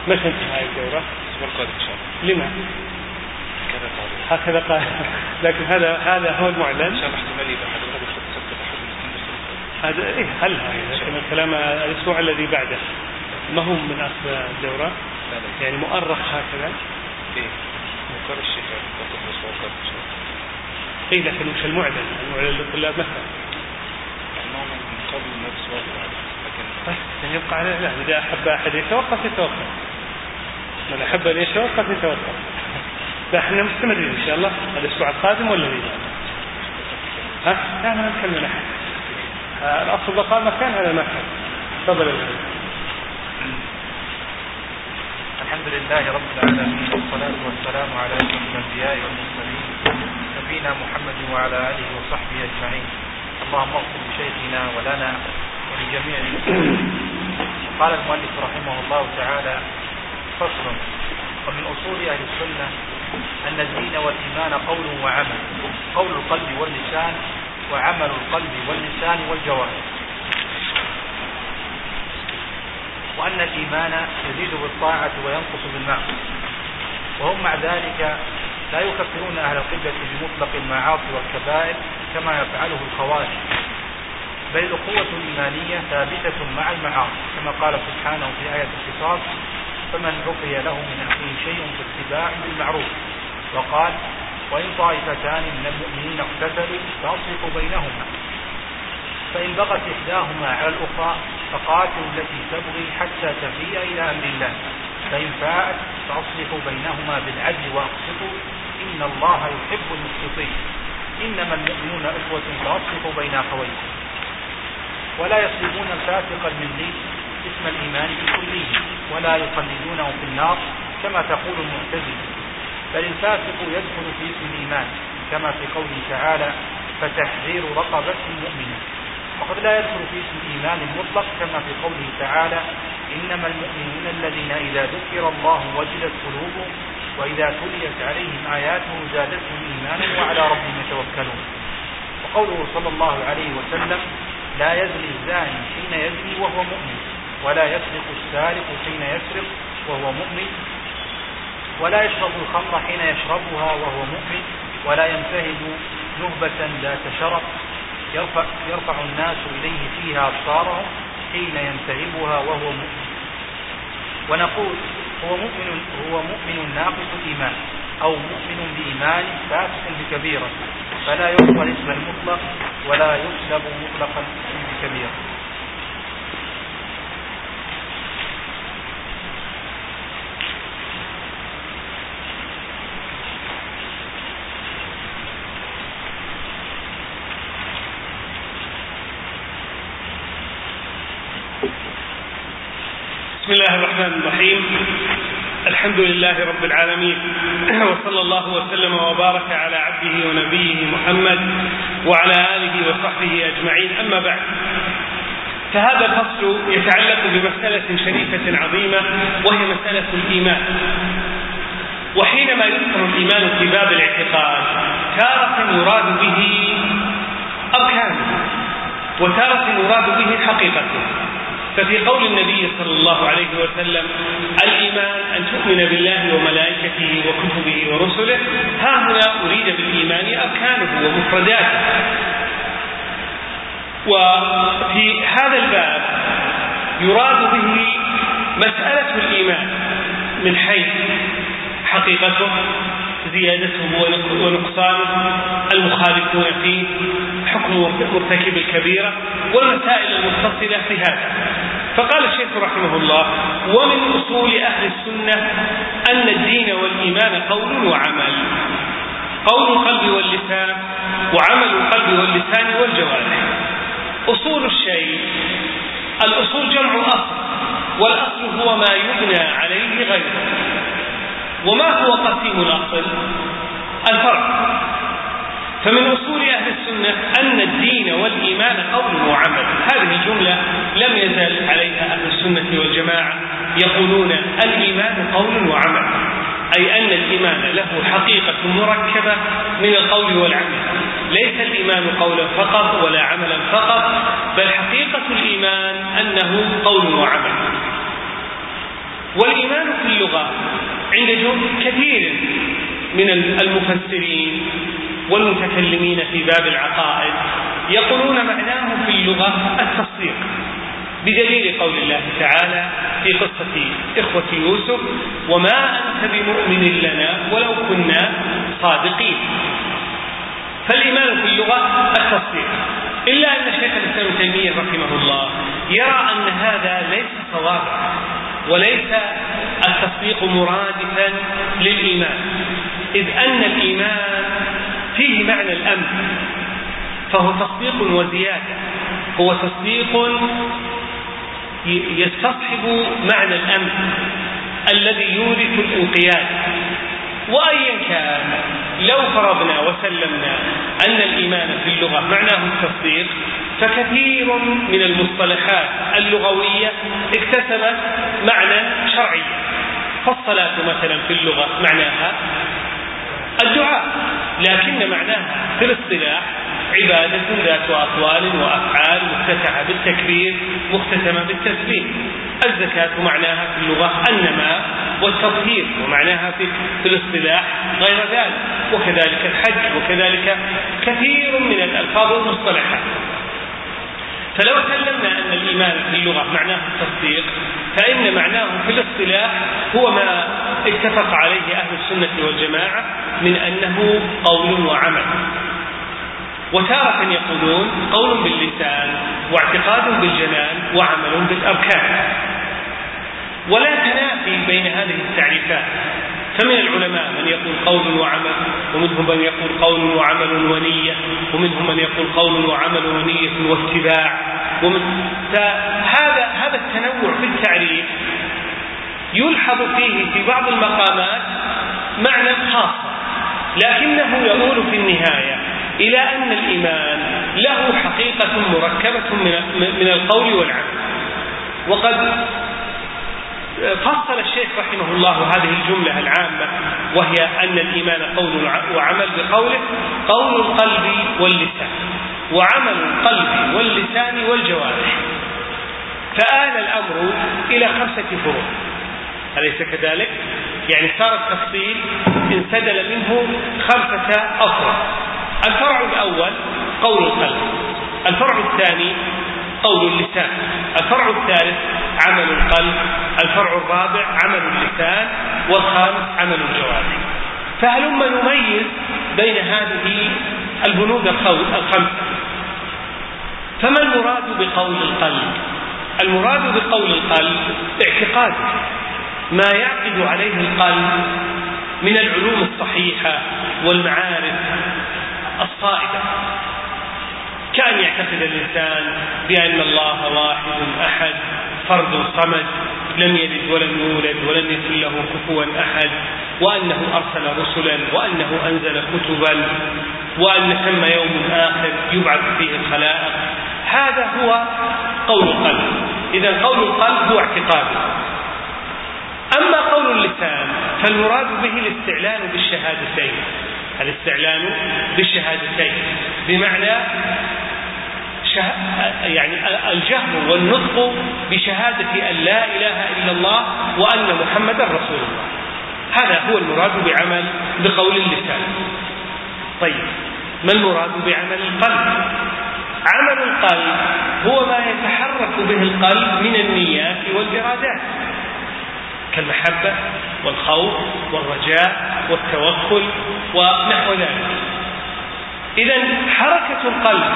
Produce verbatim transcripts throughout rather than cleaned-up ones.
متى انتهى الدورة؟ الأسبوع القادم إن شاء الله. لما؟ كذا قال. هكذا قال. لكن هذا هذا هو المعلن. إن شاء الله احتمال يبقى حد هذا السبت أحد الاثنين. هذا إيه هل لكن الكلام الأسبوع الذي بعده ما هو من أصل الدورة؟ لا لا. يعني مؤرخ هكذا. إيه مقر الشيخ يعتقد الأسبوع القادم إن شاء الله. إيه لكن مش المعلن المعلن للطلاب مثلا. ما هو من قبل نفس وقت لكن. بس يبقى على لا إذا أحب أحد يتوقف يتوقف. من أحب أن يتوقف يتوقف. لا احنا مستمرين إن شاء الله الأسبوع القادم ولا لا؟ ها؟ لا ما نتكلم أحد. الأصل بقاء مكان على مكان. تفضل يا الحمد لله رب العالمين والصلاة والسلام على أشرف الأنبياء والمرسلين نبينا محمد وعلى آله وصحبه أجمعين. اللهم اغفر لشيخنا ولنا ولجميع المسلمين. قال المؤلف رحمه الله تعالى: فصل. ومن أصول أهل السنة أن الدين والإيمان قول وعمل، قول القلب واللسان، وعمل القلب واللسان والجوارح. وأن الإيمان يزيد بالطاعة وينقص بالمعصية، وهم مع ذلك لا يكفرون أهل القبلة بمطلق المعاصي والكبائر كما يفعله الخوارج، بل الأخوة الإيمانية ثابتة مع المعاصي كما قال سبحانه في آية القصاص: فمن عفي له من أخيه شيء فاتباع بالمعروف. وقال: وإن طائفتان من المؤمنين اقتتلوا فأصلحوا بينهما، فإن بغت إحداهما على الأخرى فقاتلوا التي تبغي حتى تفيء إلى أمر الله، فإن فاءت فأصلحوا بينهما بالعدل وأقسطوا إن الله يحب المقسطين. إنما المؤمنون إخوة فأصلحوا بين أخويكم. ولا يصلبون الفاسق الملي اسم الإيمان بكليه ولا يخلدونه في النار كما تقول المعتزلة، بل الفاسق يدخل في اسم الإيمان كما في قوله تعالى: فتحرير رقبة مؤمنة. وقد لا يدخل في اسم الإيمان المطلق كما في قوله تعالى: إنما المؤمنون الذين إذا ذكر الله وجلت قلوبهم وإذا تليت عليهم آياته زادتهم إيمانا وعلى ربهم يتوكلون. وقوله صلى الله عليه وسلم: لا يزني الزاني حين يزني وهو مؤمن، ولا يسرق السارق حين يسرق وهو مؤمن، ولا يشرب الخمر حين يشربها وهو مؤمن، ولا ينتهب نهبة ذات شرف يرفع, يرفع الناس إليه فيها أبصارهم حين ينتهبها وهو مؤمن. ونقول: هو مؤمن, هو مؤمن ناقص الإيمان أو مؤمن بإيمان فاسق بكبيرة، فلا يعطى الاسم المطلق ولا يسلب مطلقا بكبيرة. بسم الله الرحمن الرحيم. الحمد لله رب العالمين، وصلى الله وسلم وبارك على عبده ونبيه محمد وعلى آله وصحبه أجمعين. أما بعد، فهذا الفصل يتعلق بمسألة شريفة عظيمة وهي مسألة الإيمان. وحينما يذكر الإيمان في باب الاعتقاد تارة يراد به أركانه وتارة يراد به حقيقته. ففي قول النبي صلى الله عليه وسلم: الإيمان أن تؤمن بالله وملائكته وكتبه ورسله، ها هنا أريد بالإيمان أركانه ومفرداته. وفي هذا الباب يراد به مسألة الإيمان من حيث حقيقته، زيادته ونقصانه، المخالفون فيه، حكم مرتكب الكبيرة، والمسائل المتصلة بهذا. فقال الشيخ رحمه الله: ومن أصول أهل السنة أن الدين والإيمان قول وعمل، قول القلب واللسان، وعمل القلب واللسان والجوارح. أصول الشيء، الأصول جمع أصل، والأصل هو ما يبنى عليه غيره. وما هو قسيم الأصل؟ الفرق. فمن أصول أهل السنة أن الدين والإيمان قول وعمل. هذه الجملة لم يزال عليها أهل السنة والجماعة يقولون: الإيمان قول وعمل، أي أن الإيمان له حقيقة مركبة من القول والعمل، ليس الإيمان قولا فقط ولا عملا فقط، بل حقيقة الإيمان أنه قول وعمل. والإيمان في اللغة عند كثير من المفسرين والمتكلمين في باب العقائد يقولون معناه في اللغة التصديق، بدليل قول الله تعالى في قصة إخوة يوسف: وما أنت بمؤمن لنا ولو كنا صادقين. فالإيمان في اللغة التصديق، إلا أن شيخ الإسلام ابن تيمية رحمه الله يرى أن هذا ليس صوابا، وليس التصديق مرادفا للإيمان، إذ أن الإيمان فيه معنى الأمن، فهو تصديق وزيادة، هو تصديق يستصحب معنى الأمن الذي يورث الانقياد. وأيا كان، لو فرضنا وسلمنا أن الإيمان في اللغة معناه التصديق، فكثير من المصطلحات اللغوية اكتسبت معنى شرعي. فالصلاة مثلا في اللغة معناها الدعاء، لكن معناها في الاصطلاح عبادة ذات أقوال وأفعال مفتتحة بالتكبير مختتمة بالتسليم. الزكاة معناها في اللغة النماء والتطهير، ومعناها في, في الاصطلاح غير ذلك، وكذلك الحج، وكذلك كثير من الألفاظ والمصطلحات. فلو سلمنا أن الإيمان في اللغة معناه التصديق، فإن معناه في الاصطلاح هو ما اتفق عليه أهل السنة والجماعة من أنه قول وعمل. وتارة يقولون قول باللسان واعتقاد بالجنان وعمل بالأركان، ولا تنافي بين هذه التعريفات. فمن العلماء من يقول قول وعمل، ومنهم من يقول قول وعمل ونية، ومنهم من يقول قول وعمل ونية واتباع. ومن هذا هذا التنوع في التعريف يلحظ فيه في بعض المقامات معنى خاص، لكنه يقول في النهاية إلى أن الإيمان له حقيقة مركبة من القول والعمل. وقد فصل الشيخ رحمه الله هذه الجملة العامة، وهي أن الإيمان قول وعمل، بقوله: قول القلب واللسان، وعمل القلب واللسان والجوارح. فآل الأمر إلى خمسة فروع، أليس كذلك؟ يعني صار التفصيل انسدل منه خمسة أفرع. الفرع الأول قول القلب، الفرع الثاني قول اللسان، الفرع الثالث عمل القلب، الفرع الرابع عمل اللسان، والخامس عمل الجوارح. فهلما نميز بين هذه البنود الخمسة. فما المراد بقول القلب؟ المراد بقول القلب اعتقاد ما يعقد عليه القلب من العلوم الصحيحة والمعارف الصائبة، كأن يعتقد الإنسان بأن الله واحد أحد فرد صمد لم يلد ولم يولد ولم يكن له كفوا أحد، وأنه أرسل رسلا، وأنه أنزل كتبا، وأن ثم يوم آخر يبعث فيه الخلائق. هذا هو قول القلب. إذن قول القلب هو اعتقاد. أما قول اللسان فالمراد به الاستعلان بالشهادتين، الاستعلان بالشهادتين بمعنى شه... يعني الجهر والنطق بشهادة أن لا إله إلا الله وأن محمدا رسول الله. هذا هو المراد بعمل بقول اللسان. طيب، ما المراد بعمل القلب؟ عمل القلب هو ما يتحرك به القلب من النيات والإرادات، كالمحبة والخوف والرجاء والتوكل ونحو ذلك. إذن حركة القلب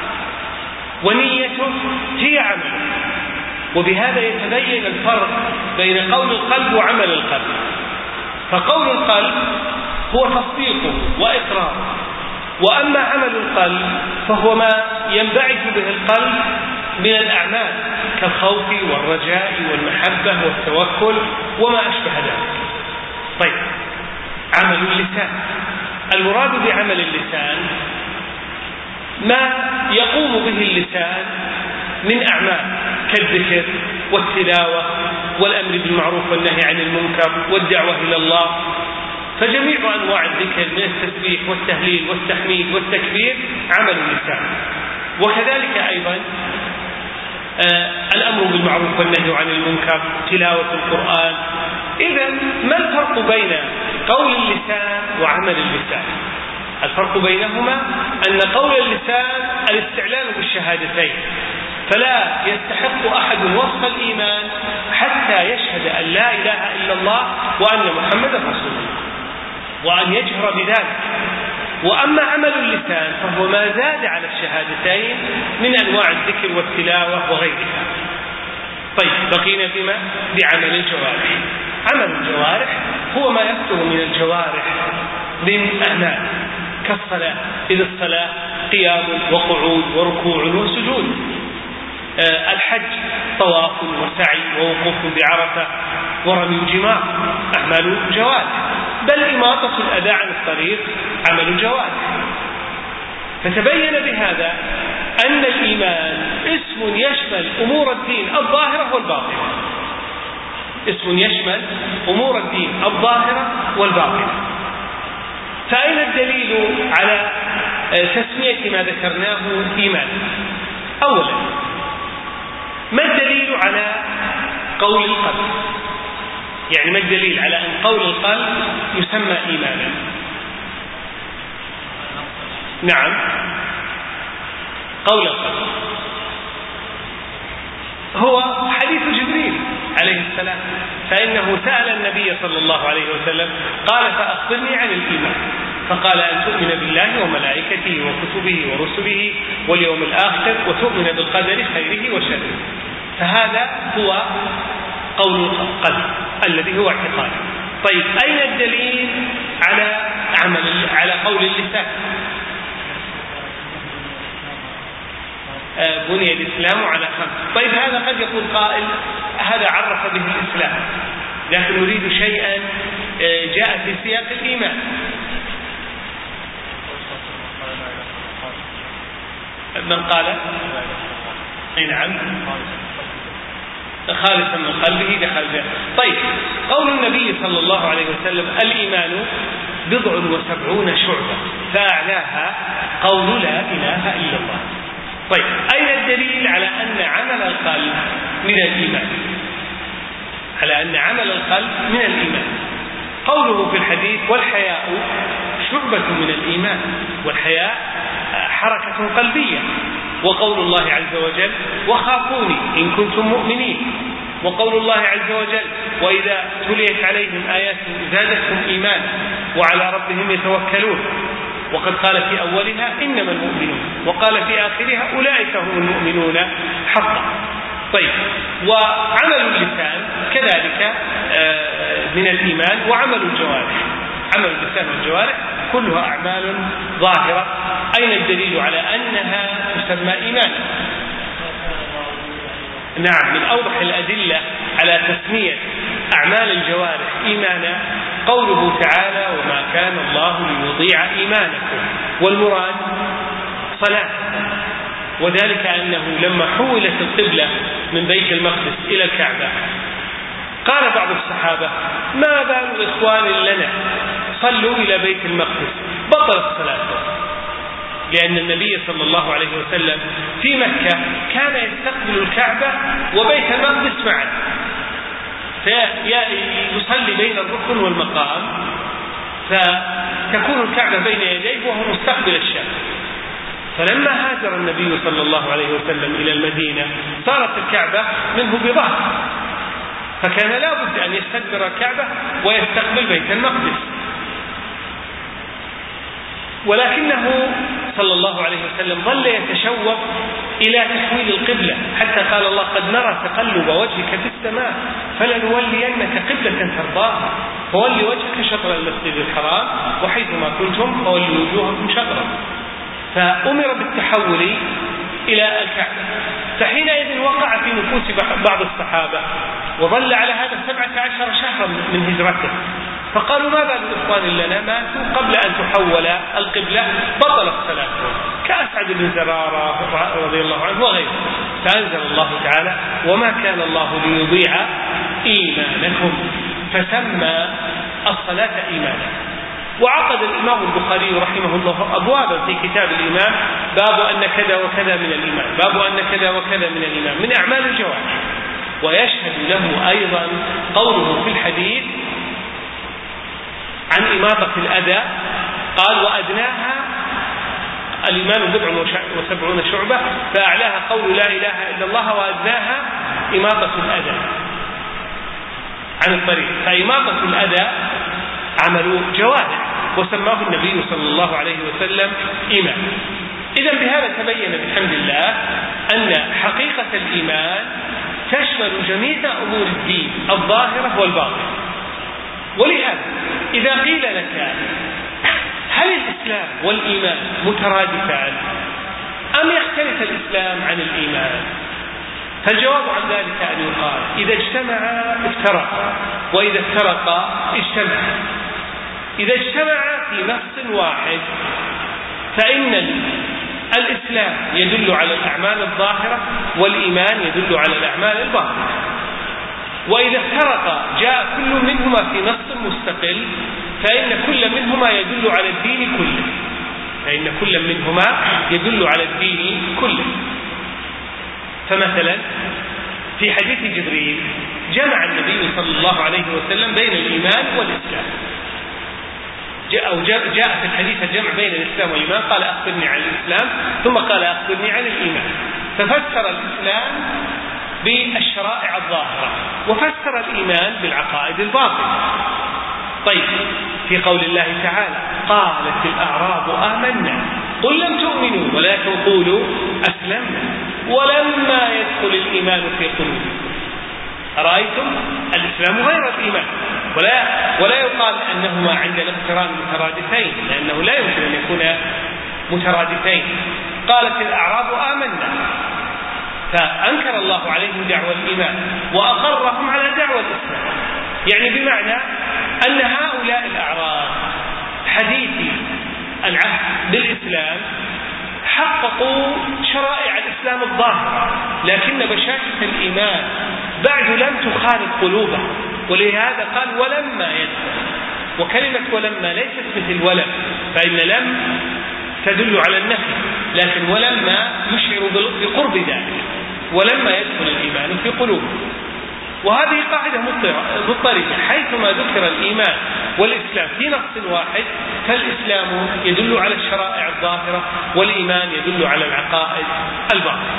ونيته هي عمل، وبهذا يتبين الفرق بين قول القلب وعمل القلب. فقول القلب هو تصديقه وإقراره، وأما عمل القلب فهو ما ينبعث به القلب من الأعمال كالخوف والرجاء والمحبة والتوكل وما أشبه ذلك. طيب، عمل اللسان، المراد بعمل اللسان ما يقوم به اللسان من أعمال كالذكر والتلاوة والأمر بالمعروف والنهي عن المنكر والدعوة إلى الله. فجميع أنواع الذكر من التسبيح والتهليل والتحميد والتكبير عمل اللسان. وكذلك أيضا آه الأمر بالمعروف والنهي عن المنكر، تلاوة القرآن. إذا ما الفرق بين قول اللسان وعمل اللسان؟ الفرق بينهما أن قول اللسان الاستعلان بالشهادتين، فلا يستحق أحد وصف الإيمان حتى يشهد أن لا إله إلا الله وأن محمدا رسول الله وأن يجهر بذلك. وأما عمل اللسان فهو ما زاد على الشهادتين من أنواع الذكر والتلاوة وغيرها. طيب بقينا بما بعمل الجوارح. عمل الجوارح هو ما يصدر من الجوارح من أعمال كالصلاة، إذ الصلاة قيام وقعود وركوع وسجود. أه الحج طواف وسعي ووقوف بعرفة ورمي الجمار، أعمال جوارح. بل إماطة الأذى عن الطريق عمل جوارح. فتبين بهذا أن الإيمان اسم يشمل أمور الدين الظاهرة والباطنة، اسم يشمل أمور الدين الظاهرة والباطنة. فأين الدليل على تسمية ما ذكرناه إيمان؟ أولا، ما الدليل على قول القلب؟ يعني ما الدليل على أن قول القلب يسمى إيمانا؟ نعم، قول القلب هو حديث جبريل عليه السلام، فإنه سأل النبي صلى الله عليه وسلم قال فأخبرني عن الإيمان، فقال أن تؤمن بالله وملائكته وكتبه ورسله واليوم الآخر وتؤمن بالقدر خيره وشره. فهذا هو قول القلب الذي هو اعتقاد. طيب أين الدليل على عمل على قول اللسان؟ آه بني الإسلام على خمس. طيب هذا قد يقول قائل هذا عرف به الإسلام، لكن نريد شيئا آه جاء في سياق الإيمان. من قال أي نعم خالصا من قلبه دخل بها. طيب قول النبي صلى الله عليه وسلم الإيمان بضع وسبعون شعبة فأعلاها قول لا إله إلا الله. طيب أين الدليل على أن عمل القلب من الإيمان؟ على أن عمل القلب من الإيمان قوله في الحديث والحياء شعبة من الإيمان، والحياء حركة قلبية. وقول الله عز وجل وخافوني إن كنتم مؤمنين. وقول الله عز وجل وإذا تليت عليهم آيات زادتهم إيمانا وعلى ربهم يتوكلون. وقد قال في أولها إنما المؤمنون، وقال في آخرها أولئك هم المؤمنون حقا. طيب وعمل اللسان كذلك من الإيمان، وعمل الجوارح، عمل اللسان والجوارح كلها أعمال ظاهرة. أين الدليل على أنها تسمى إيمانا؟ نعم، من أوضح الأدلة على تسمية أعمال الجوارح إيمانا قوله تعالى وما كان الله ليضيع إيمانكم، والمراد صلاة. وذلك أنه لما حولت القبلة من بيت المقدس إلى الكعبة قال بعض الصحابة ما بال إخوان لنا صلوا إلى بيت المقدس بطلت صلاته، لأن النبي صلى الله عليه وسلم في مكة كان يستقبل الكعبة وبيت المقدس معا، فيصلي بين الركن والمقام، فتكون الكعبة بين يديه وهو مستقبل الشام. فلما هاجر النبي صلى الله عليه وسلم إلى المدينة صارت الكعبة منه بظهر، فكان لا بد أن يستدبر الكعبة ويستقبل بيت المقدس. ولكنه صلى الله عليه وسلم ظل يتشوق إلى تحويل القبلة، حتى قال الله قد نرى تقلب وجهك في السماء فلنولينك قبلة ترضاها فول وجهك شطر المسجد الحرام وحيثما كنتم فولوا وجوهكم شطرا. فأمر بالتحول إلى الكعبة. فحينئذ وقع في نفوس بعض الصحابة، وظل على هذا سبعة عشر شهرا من هجرته، فقالوا ما بال إخوان لنا ماتوا قبل أن تحول القبلة بطلت صلاتهم، كأسعد بن زرارة رضي الله عنه وغيره. فأنزل الله تعالى وما كان الله ليضيع إيمانكم، فسمى الصلاة إيمانا. وعقد الإمام البخاري رحمه الله أبوابا في كتاب الإيمان باب أن كذا وكذا من الإيمان، باب أن كذا وكذا من الإيمان من أعمال الجوارح. ويشهد له أيضا قوله في الحديث عن إماطة الأذى، قال وأدناها الإيمان بضع وسبعون شعبة، فأعلاها قول لا إله إلا الله، وأدناها إماطة الأذى عن الطريق. فإماطة الأذى عمل جوارح، وسماه النبي صلى الله عليه وسلم إيمان. إذن بهذا تبين بحمد الله أن حقيقة الإيمان تشمل جميع أمور الدين الظاهرة والباطنة. ولهذا إذا قيل لك هل الإسلام والإيمان مترادفان أم يختلف الإسلام عن الإيمان؟ فالجواب عن ذلك أن يقال إذا اجتمعا افترقا، وإذا افترقا اجتمعا. إذا اجتمعا في نص واحد فإن الإسلام يدل على الأعمال الظاهرة والإيمان يدل على الأعمال الباطنة. وإذا افترقا جاء كل منهما في نص مستقل فإن كل منهما يدل على الدين كله، فإن كل منهما يدل على الدين كله. فمثلا في حديث جبريل جمع النبي صلى الله عليه وسلم بين الإيمان والإسلام، أو جاء في الحديث الجمع بين الإسلام والإيمان، قال أخبرني عن الإسلام ثم قال أخبرني عن الإيمان، ففسر الإسلام بالشرائع الظاهرة وفسر الإيمان بالعقائد الباطنة. طيب في قول الله تعالى قالت الأعراب آمنا قل لم تؤمنوا ولكن قولوا أسلمنا ولما يدخل الإيمان في قلوبكم. أرأيتم الإسلام غير الإيمان، ولا, ولا يقال أنهما عند الاقتران مترادفين، لأنه لا يمكن أن يكون مترادفين. قالت الأعراب آمنا، فأنكر الله عليهم دعوى الإيمان وأقرهم على دعوى الإسلام، يعني بمعنى أن هؤلاء الأعراب حديثي العهد بالإسلام حققوا شرائع الإسلام الظاهرة، لكن بشاشة الإيمان بعد لم تخالف قلوبهم، ولهذا قال ولما يدخل. وكلمة ولما ليست مثل ولم، فإن لم تدل على النفي، لكن ولما يشعر بقرب ذلك، ولما يدخل الإيمان في قلوبهم. وهذه قاعدة مضطردة، حيثما ذكر الإيمان والإسلام في نص واحد فالإسلام يدل على الشرائع الظاهرة والإيمان يدل على العقائد الباطنة.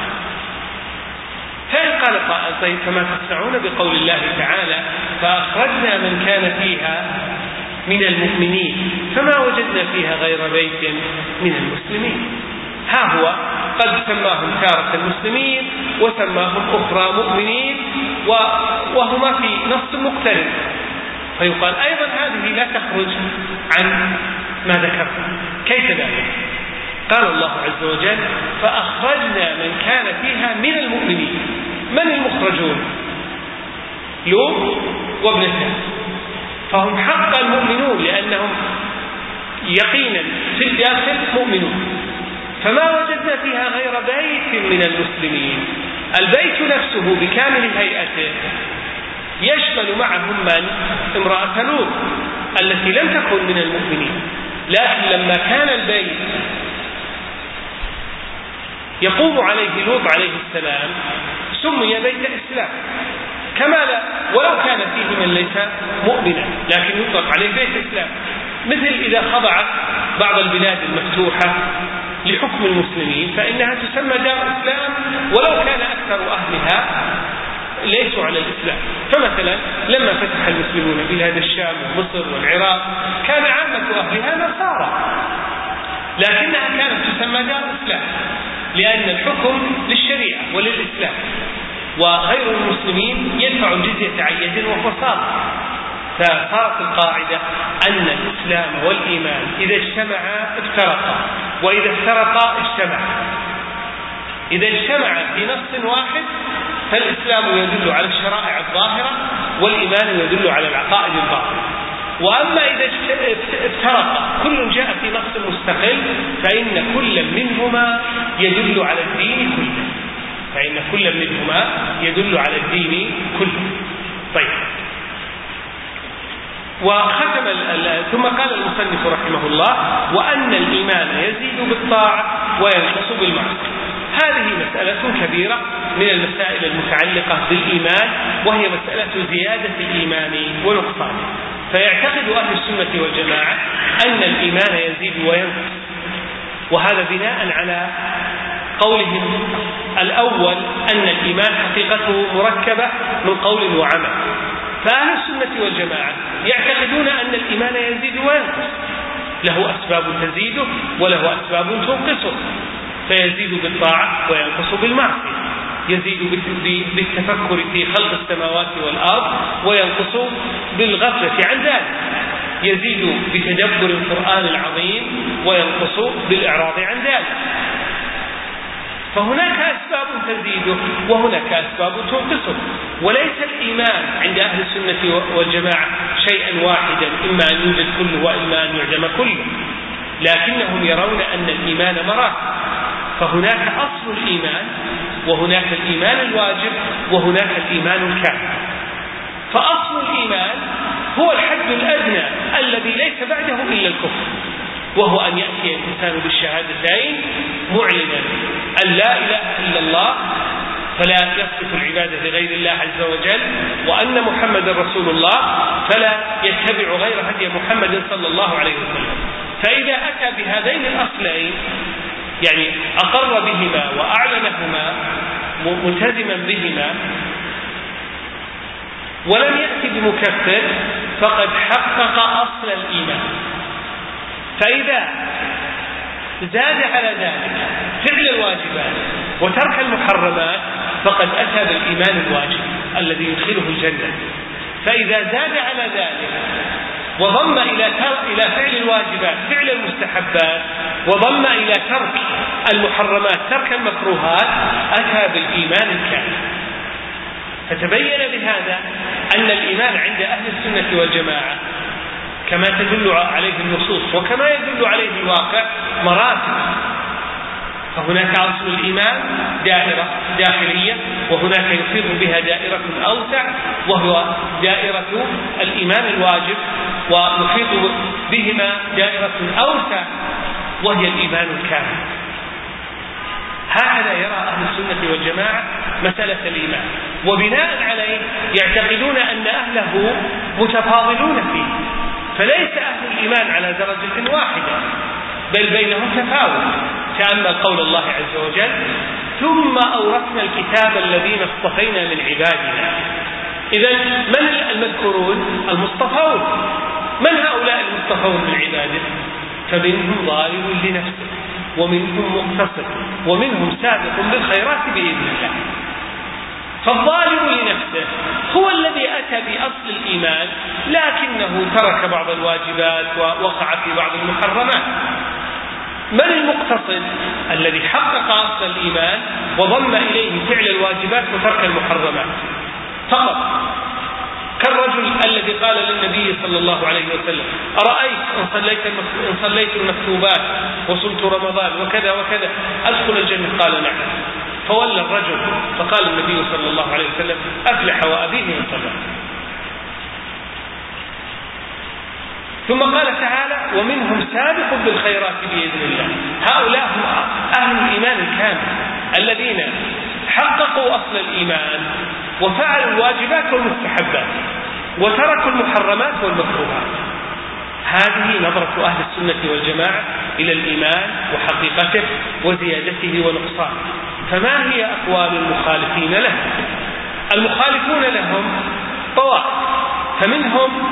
فإن قال قائل طيب فما تصنعون بقول الله تعالى فأخرجنا من كان فيها من المؤمنين فما وجدنا فيها غير بيت من المسلمين؟ ها هو قد سماهم تارة مسلمين وسماهم أخرى مؤمنين وهما في نص مقترن، فيقال أيضا هذه لا تخرج عن ما ذكرنا. كيف ذلك؟ قال الله عز وجل فأخرجنا من كان فيها من المؤمنين. من المخرجون؟ لوط وابنته، فهم حقا مؤمنون لأنهم يقينا في الداخل مؤمنون. فما وجدنا فيها غير بيت من المسلمين. البيت نفسه بكامل هيئته يشمل معهم من؟ امرأة لوط التي لم تكن من المؤمنين، لكن لما كان البيت يقوم عليه لوط عليه السلام سمي بيت إسلام، كما لا ولو كان فيه من ليس مؤمنا لكن يطلق عليه بيت إسلام. مثل إذا خضعت بعض البلاد المفتوحة لحكم المسلمين فإنها تسمى دار إسلام ولو كان أكثر أهلها ليسوا على الإسلام. فمثلا لما فتح المسلمون بلاد الشام ومصر والعراق كان عامة أهلها نصارى، لكنها كانت تسمى دار إسلام لأن الحكم للشريعة وللإسلام، وغير المسلمين يدفع الجزية عن يد وفصال. فصارت القاعدة أن الإسلام والإيمان إذا اجتمعا افترقا، وإذا افترقا اجتمعا. إذا اجتمعا في نص واحد فالإسلام يدل على الشرائع الظاهرة والإيمان يدل على العقائد الباطنة. وأما إذا افترقا كل جاء في نص مستقل فإن كل منهما يدل على الدين كله، فإن كل منهما يدل على الدين كله. طيب، وختم ثم قال المصنف رحمه الله وأن الإيمان يزيد بالطاعة وينقص بالمعصية. هذه مسألة كبيرة من المسائل المتعلقة بالإيمان، وهي مسألة زيادة الإيمان ونقصانه. فيعتقد أهل السنة والجماعة أن الإيمان يزيد وينقص، وهذا بناء على قولهم الأول أن الإيمان حقيقته مركبة من قول وعمل. فأهل السنة والجماعة يعتقدون أن الإيمان يزيد وينقص، له أسباب تزيده وله أسباب تنقصه، فيزيد بالطاعة وينقص بالمعصية، يزيد بالتفكر في خلق السماوات والأرض وينقص بالغفلة عن ذلك، يزيد بتدبر القرآن العظيم وينقص بالإعراض عن ذلك. فهناك أسباب تزيده وهناك أسباب تنقصه، وليس الإيمان عند أهل السنة والجماعة شيئا واحدا، إما أن يوجد كله وإما أن يعدم كله، لكنهم يرون أن الإيمان مراتب. فهناك أصل الإيمان، وهناك الإيمان الواجب، وهناك الإيمان الكامل. فأصل الإيمان هو الحد الأدنى الذي ليس بعده إلا الكفر، وهو أن يأتي الإنسان بالشهادتين معلنا أن لا إله إلا الله، فلا يصرف العبادة لغير الله عز وجل، وأن محمد رسول الله، فلا يتبع غير هدي محمد صلى الله عليه وسلم. فإذا أتى بهذين الأصلين، يعني أقر بهما وأعلنهما ملتزما بهما ولم يأتي بمكفر، فقد حقق أصل الإيمان. فإذا زاد على ذلك فعل الواجبات وترك المحرمات، فقد أتى بالإيمان الواجب الذي يدخله الجنة. فإذا زاد على ذلك وضم إلى إلى فعل الواجبات فعل المستحبات، وضم إلى ترك المحرمات ترك المكروهات، أتى بالإيمان الكامل. فتبين بهذا أن الإيمان عند أهل السنة والجماعة كما تدل عليه النصوص وكما يدل عليه الواقع مراتب. فهناك أصل الإيمان دائرة داخلية، وهناك يفيض بها دائرة أوسع وهو دائرة الإيمان الواجب، ويفيض بهما دائرة أوسع وهي الإيمان الكامل. هكذا يرى أهل السنة والجماعة مسألة الإيمان، وبناء عليه يعتقدون أن أهله متفاضلون فيه، فليس أهل الإيمان على درجة واحدة، بل بينهم تفاوت. تأمل قول الله عز وجل: ثم أورثنا الكتاب الذين اصطفينا من عبادنا. إذن من المذكورون؟ المصطفون. من هؤلاء المصطفون من عباده؟ فمنهم ظالم لنفسه، ومنهم مقتصد، ومنهم سابق بالخيرات بإذن الله. فالظالم لنفسه هو الذي أتى بأصل الإيمان، لكنه ترك بعض الواجبات ووقع في بعض المحرمات. من المقتصد؟ الذي حقق أصل الإيمان وضم إليه فعل الواجبات وترك المحرمات فقط، كالرجل الذي قال للنبي صلى الله عليه وسلم: أرأيت إن صليت, إن صليت المكتوبات وصمت رمضان وكذا وكذا أدخل الجنة؟ قال: نعم. فولى الرجل، فقال النبي صلى الله عليه وسلم: أفلح وأبيه إن صلى. ثم قال تعالى: ومنهم سابق بالخيرات بإذن الله. هؤلاء هم أهل الإيمان الكامل الذين حققوا أصل الإيمان وفعلوا الواجبات والمستحبات وتركوا المحرمات والمكروهات. هذه نظرة أهل السنة والجماعة إلى الإيمان وحقيقته وزيادته ونقصانه. فما هي أقوال المخالفين له؟ المخالفون لهم طوائف، فمنهم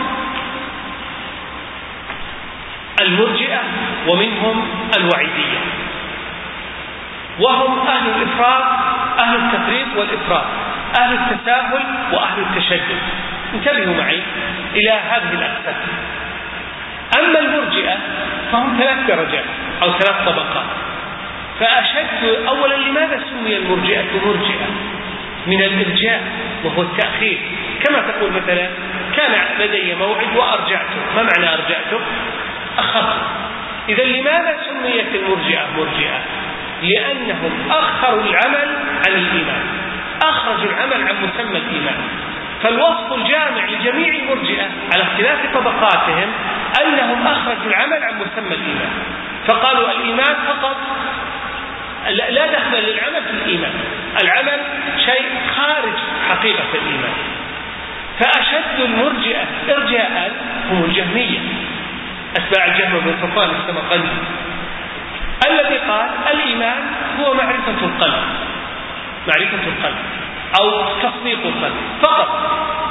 المرجئة ومنهم الوعيدية، وهم أهل الإفراط، أهل التفريط والإفراط، أهل التساهل وأهل التشدد. انتبهوا معي إلى هذه الأقسام. أما المرجئة فهم ثلاث درجات أو ثلاث طبقات. فأشد أولا، لماذا سمي المرجئة مرجئة؟ من الإرجاء وهو التأخير، كما تقول مثلا: كان لدي موعد وأرجعته. ما معنى أرجعته؟ أخرت. إذا لماذا سميت المرجئة مرجئة؟ لأنهم أخروا العمل عن الإيمان، أخرجوا العمل عن مسمى الإيمان. فالوصف الجامع لجميع المرجئة على اختلاف طبقاتهم أنهم أخرجوا العمل عن مسمى الإيمان، فقالوا الإيمان فقط لا دخل للعمل في الإيمان، العمل شيء خارج حقيقة الإيمان. فأشد المرجئة إرجاء هم الجهمية، أتباع الجهم بن صفوان السمرقندي، الذي قال الإيمان هو معرفة القلب، معرفة القلب أو تصديق القلب فقط.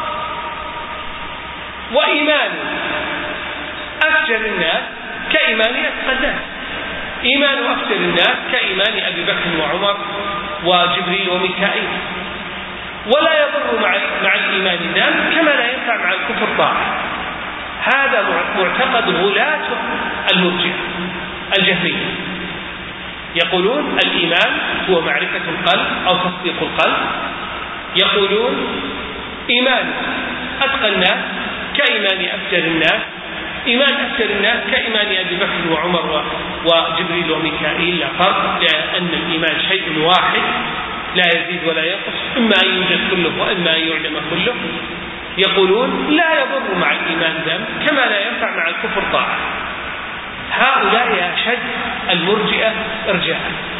وإيمان أفجر الناس كإيمان أتقى الناس، إيمان أفجر الناس كإيمان أبي بكر وعمر وجبريل وميكائيل. ولا يضر مع مع الإيمان الناس كما لا ينفع مع الكفر طاعة. هذا معتقد غلاة المرجئة الجهمية، يقولون الإيمان هو معرفة القلب أو تصديق القلب. يقولون إيمان أتقى الناس كإيمان أفجر الناس، إيمان أفجر الناس كإيمان أبي بكر وعمر وجبريل وميكائيل، لا فرق، لأن الإيمان شيء واحد لا يزيد ولا ينقص، إما أن يوجد كله وإما أن يعدم كله. يقولون لا يضر مع الإيمان ذنب كما لا ينفع مع الكفر طاعة. هؤلاء أشد المرجئة إرجاء،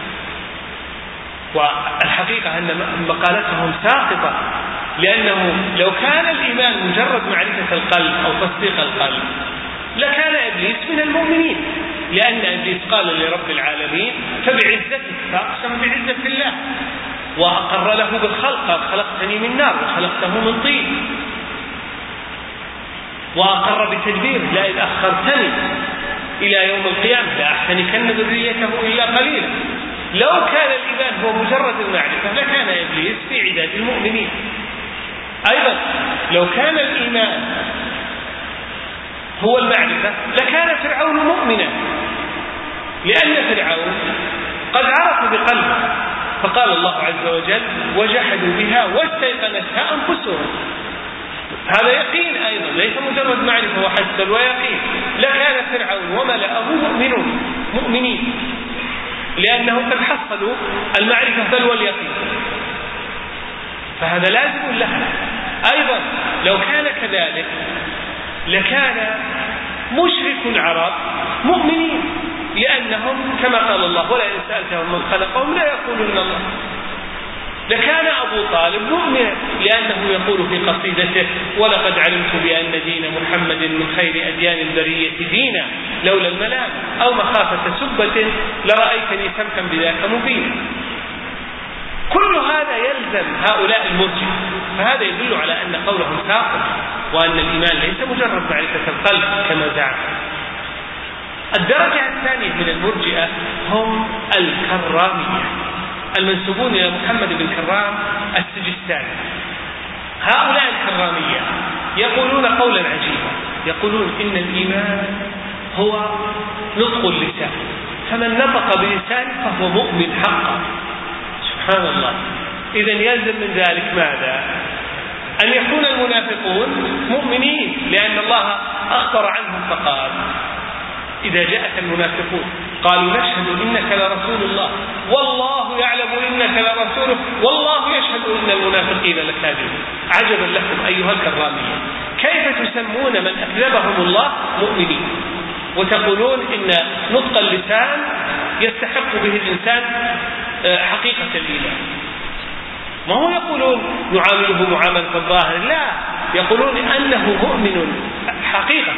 والحقيقة أن مقالتهم ساقطة، لأنه لو كان الإيمان مجرد معرفة القلب أو تصديق القلب لكان إبليس من المؤمنين، لأن إبليس قال لرب العالمين فبعزتك، فأقسم بعزة الله، وأقر له بالخلق، قال خلقتني من نار وخلقته من طين، وأقر بتدبيره لا إذ أخرتني إلى يوم القيامة لأحتنكن ذريته إلا قليلا. لو كان الإيمان هو مجرد المعرفة لكان إبليس في عداد المؤمنين. أيضا لو كان الإيمان هو المعرفة لكان فرعون مؤمنا، لأن فرعون قد عرف بقلبه، فقال الله عز وجل وجحدوا بها واستيقنتها أنفسهم. هذا يقين أيضا ليس مجرد معرفة وحسب ويقين. لكان فرعون وملأه مؤمنون مؤمنين، لأنه قد حصلوا المعرفة بل واليقين، فهذا لازم لها. أيضا لو كان كذلك لكان مشرك العرب مؤمنين، لأنهم كما قال الله ولئن سألتهم من خلقهم لا يقولون الله. لكان أبو طالب مؤمنا، لأنه يقول في قصيدته ولقد علمت بأن دين محمد من خير أديان البرية دينا لولا الملام أو مخافة سبة لرأيتني سمحا بذاك مبينا. كل هذا يلزم هؤلاء المرجئة، فهذا يدل على أن قولهم ساقط، وأن الإيمان ليس مجرد معرفة القلب كما زعم. الدرجة الثانية من المرجئة هم الكرامية، المنسوبون إلى محمد بن كرام السجستاني. هؤلاء الكرامية يقولون قولا عجيبا، يقولون إن الإيمان هو نطق اللسان، فمن نطق بلسانه فهو مؤمن حقا. سبحان الله. إذن يلزم من ذلك ماذا؟ أن يكون المنافقون مؤمنين، لأن الله أخبر عنهم فقال إذا جاءك المنافقون قالوا نشهد إنك لرسول الله والله يعلم إنك لرسوله والله يشهد إن المنافقين لكاذبون. عجبا لكم أيها الكرامية، كيف تسمون من أكذبهم الله مؤمنين، وتقولون إن نطق اللسان يستحق به الإنسان حقيقة الإيمان؟ ما هو يقولون نعامله معاملة الظاهر، لا، يقولون أنه مؤمن حقيقة،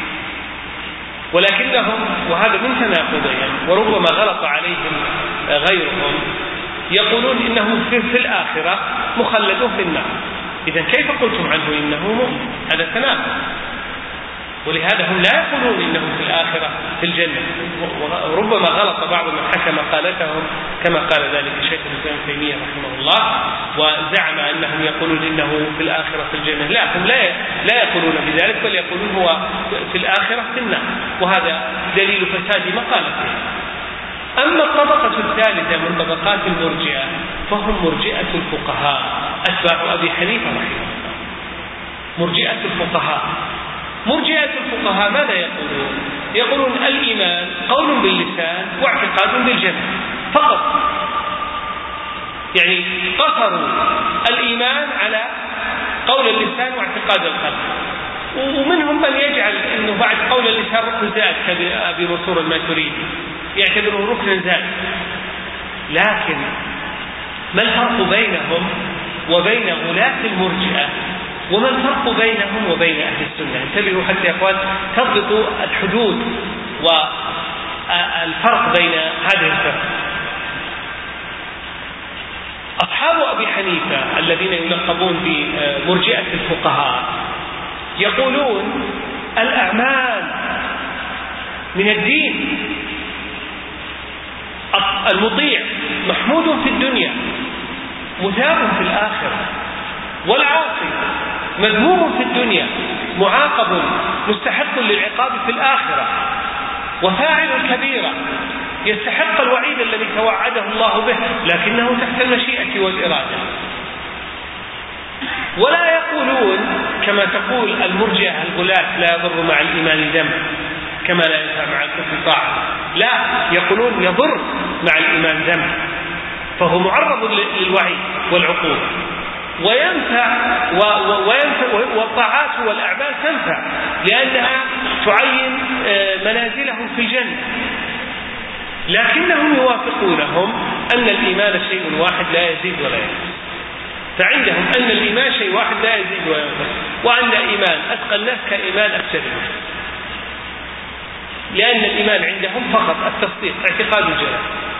ولكنهم وهذا من تناقضهم وربما غلط عليهم غيرهم يقولون إنه في الآخرة مخلد في النار. إذن كيف قلتم عنه إنه مؤمن؟ هذا تناقض. ولهذا هم لا يقولون إنه في الآخرة في الجنة، وربما غلط بعض من حكى مقالتهم كما قال ذلك الشيخ الإسلام ابن تيمية رحمه الله، وزعم أنهم يقولون إنه في الآخرة في الجنة. لا، هم لا لا يقولون بذلك، بل يقولون هو في الآخرة في النار، وهذا دليل فساد مقالته. أما الطبقة الثالثة من طبقات المرجئة فهم مرجئة الفقهاء أتباع أبي حنيفة رحمه الله. مرجئة الفقهاء مرجئة الفقهاء ماذا يقولون؟ يقولون الإيمان قول باللسان واعتقاد بالجنة فقط، يعني قصروا الإيمان على قول اللسان واعتقاد القلب. ومنهم من يجعل أنه بعد قول اللسان ركن زائد كأبي منصور الماتريدي، يعتبره ركن زائد، لكن ما الفرق بينهم وبين غلاة المرجئة، وما الفرق بينهم وبين أهل السنة؟ انتبهوا حتى يا أخوان تضبطوا الحدود والفرق بين هذه الفرق. أصحاب أبي حنيفة الذين يلقبون بمرجئة الفقهاء يقولون الأعمال من الدين، المطيع محمود في الدنيا مثاب في الآخرة، والعاصي مذموم في الدنيا معاقب مستحق للعقاب في الآخرة، وفاعل الكبيرة يستحق الوعيد الذي توعده الله به لكنه تحت المشيئة والإرادة. ولا يقولون كما تقول المرجئة الغلاة لا يضر مع الإيمان دم كما لا ينفع مع الكفر طاعة، لا، يقولون يضر مع الإيمان دم، فهو معرض للوعيد والعقوبة، وينفع والطاعات والأعمال تنفع لأنها تعين منازله في الجنة، لكنهم يوافقونهم أن الإيمان شيء واحد لا يزيد ولا ينقص. فعندهم أن الإيمان شيء واحد لا يزيد ولا ينقص، وأن إيمان أتقى الناس كإيمان أفسدهم، لأن الإيمان عندهم فقط التصديق اعتقاد الجنة.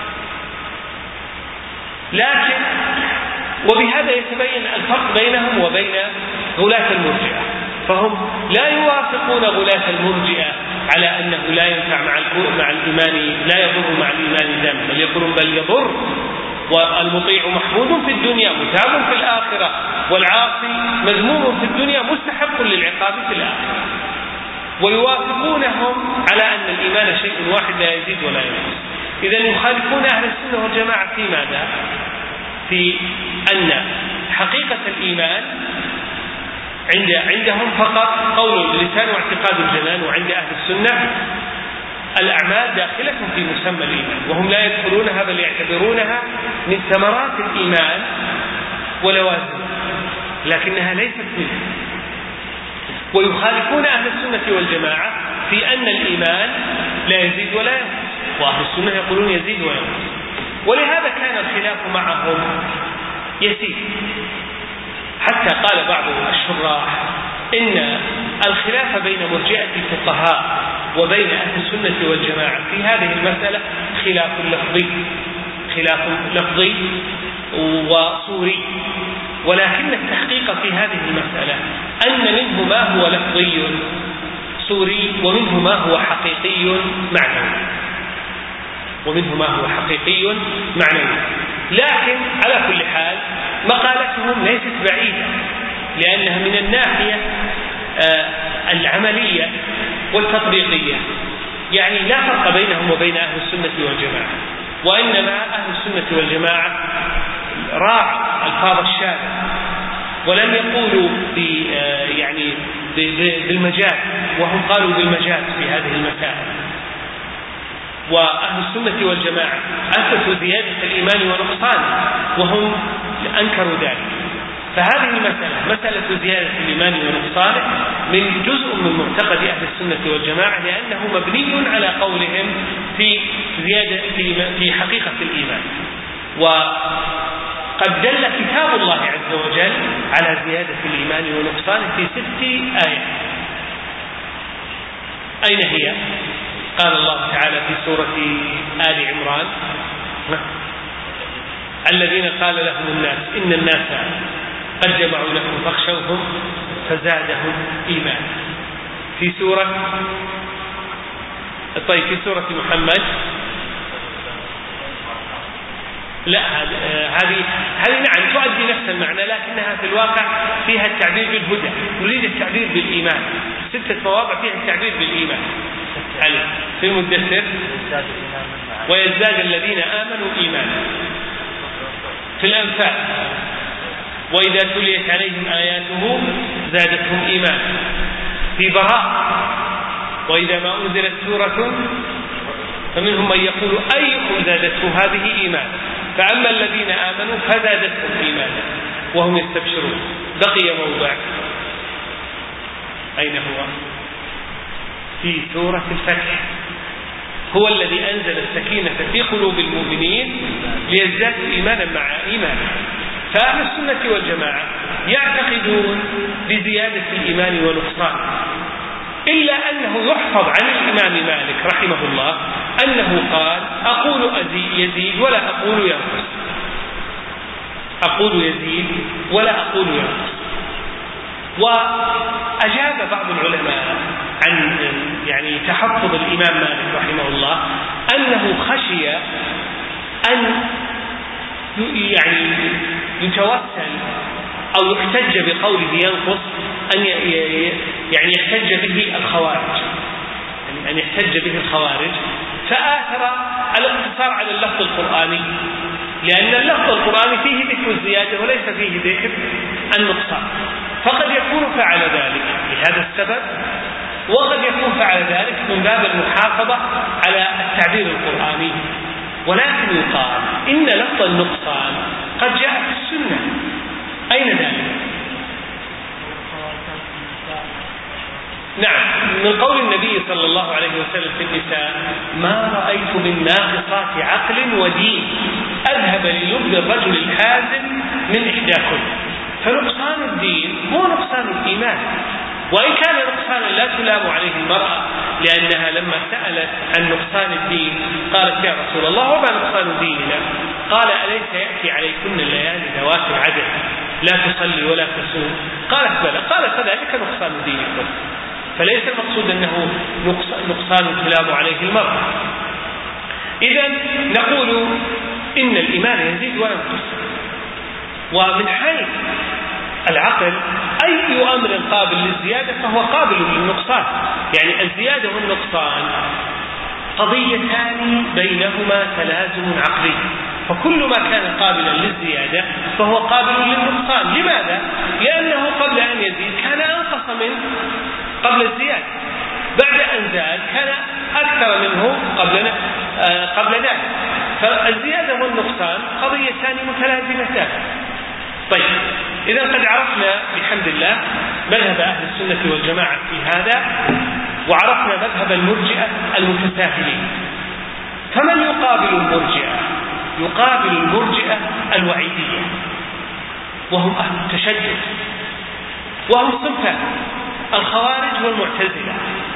لكن وبهذا يتبين الفرق بينهم وبين غلاة المرجئة، فهم لا يوافقون غلاة المرجئة على أنه لا ينفع مع مع الإيمان، لا يضر مع الإيمان دم، بل يقولون بل يضر، والمطيع محمود في الدنيا مثاب في الآخرة، والعاصي مذموم في الدنيا مستحق للعقاب في الآخرة. ويوافقونهم على أن الإيمان شيء واحد لا يزيد ولا ينقص. إذن يخالفون أهل السنة والجماعة في ماذا؟ في أن حقيقة الإيمان عند عندهم فقط قول اللسان واعتقاد الجنان، وعند أهل السنة الأعمال داخلة في مسمى الإيمان، وهم لا يدخلونها بل يعتبرونها من ثمرات الإيمان ولوازم، لكنها ليست منه. ويخالفون أهل السنة والجماعة في أن الإيمان لا يزيد ولا ينقص، وأهل السنة يقولون يزيد وينقص. ولهذا كان الخلاف معهم يسير، حتى قال بعض الشراح إن الخلاف بين مرجئة الفقهاء وبين أهل السنة والجماعة في هذه المسألة خلاف لفظي، خلاف لفظي وصوري، ولكن التحقيق في هذه المسألة أن منه ما هو لفظي صوري ومنه ما هو حقيقي معنوي، ومنه ما هو حقيقي معنوي. لكن على كل حال مقالتهم ليست بعيدة، لأنها من الناحية العملية والتطبيقية، يعني لا فرق بينهم وبين أهل السنة والجماعة، وإنما أهل السنة والجماعة راعوا ألفاظ الشارع ولم يقولوا يعني بالمجاز، وهم قالوا بالمجاز في هذه المسائل. وأهل السنة والجماعة أثبتوا زيادة الإيمان ونقصانه وهم أنكروا ذلك. فهذه المسألة مسألة زيادة الإيمان ونقصانه من جزء من معتقد أهل السنة والجماعة، لأنه مبني على قولهم في زيادة في حقيقة الإيمان. وقد دل كتاب الله عز وجل على زيادة الإيمان ونقصانه في ست آيات. أين هي؟ قال الله تعالى في سورة آل عمران: الذين قال لهم الناس إن الناس قد جمعوا لكم فاخشوهم فزادهم إيمانا. في سورة طيب في سورة محمد لا هذه هذه نعم تؤدي نفس المعنى، لكنها في الواقع فيها التعبير بالهدى، نريد التعبير بالإيمان. ستة مواضع فيها التعبير بالإيمان. علي في المدثر: ويزداد الذين آمنوا إيمانا. في الأنفال: وإذا تليت عليهم آياته زادتهم إيمانا. في براء: وإذا ما أنزلت سورة فمنهم من يقول أيكم زادته هذه إيمانا، فأما الذين آمنوا فزادتهم إيمانا وهم يستبشرون. بقي موضع، أين هو؟ في سورة الفتح: هو الذي أنزل السكينة في قلوب المؤمنين ليزدادوا إيمانا مع إيمان. فأهل السنة والجماعة يعتقدون بزيادة الإيمان ونقصانه، إلا أنه يحفظ عن الإمام مالك رحمه الله أنه قال: أقول يزيد ولا أقول ينقص، أقول يزيد ولا أقول ينقص. وأجاب بعض العلماء عن يعني تحفظ الإمام مالك رحمه الله أنه خشي أن يعني يتوسل أو يحتج بقوله ينقص أن يعني يحتج به الخوارج، يعني أن يحتج به الخوارج، فآثر الاقتصار على اللفظ القرآني، لأن اللفظ القرآني فيه ذكر الزيادة وليس فيه ذكر النقصان، فقد يكون فعل ذلك لهذا السبب، وقد يكون فعل ذلك من باب المحافظة على التعبير القرآني. ولكن يقال إن لفظ النقصان قد جاء في السنة. أين ذلك؟ نعم، من قول النبي صلى الله عليه وسلم في النساء: ما رأيت من ناقصات عقل ودين أذهب للب الرجل الحازم من إحداكم. فنقصان الدين هو نقصان الإيمان، وإن كان نقصانا لا تلام عليه المرأة، لأنها لما سألت عن نقصان الدين قالت: يا رسول الله وما نقصان ديننا؟ قال: أليس يأتي عليكن الليالي ذوات العدد لا تصلي ولا تصوم؟ قالت: بلى. قال: فذلك نقصان دينكم. فليس المقصود أنه نقصان تلام عليه المرأة. إذن نقول إن الإيمان يزيد وينقص. ومن حيث العقل أي أمر قابل للزيادة فهو قابل للنقصان، يعني الزيادة والنقصان قضيتان بينهما تلازم عقلي، فكل ما كان قابلا للزيادة فهو قابل للنقصان. لماذا؟ لأنه قبل أن يزيد كان أنقص منه قبل الزيادة، بعد أن زاد كان أكثر منه قبل آه قبل ذلك. فالزيادة والنقصان قضيتان متلازمتان. طيب، إذا قد عرفنا بحمد الله مذهب أهل السنة والجماعة في هذا، وعرفنا مذهب المرجئة المتساهلين. فمن يقابل المرجئة؟ يقابل المرجئة الوعيدية، وهم أهل التشدد، وهم صنفان: الخوارج والمعتزلة.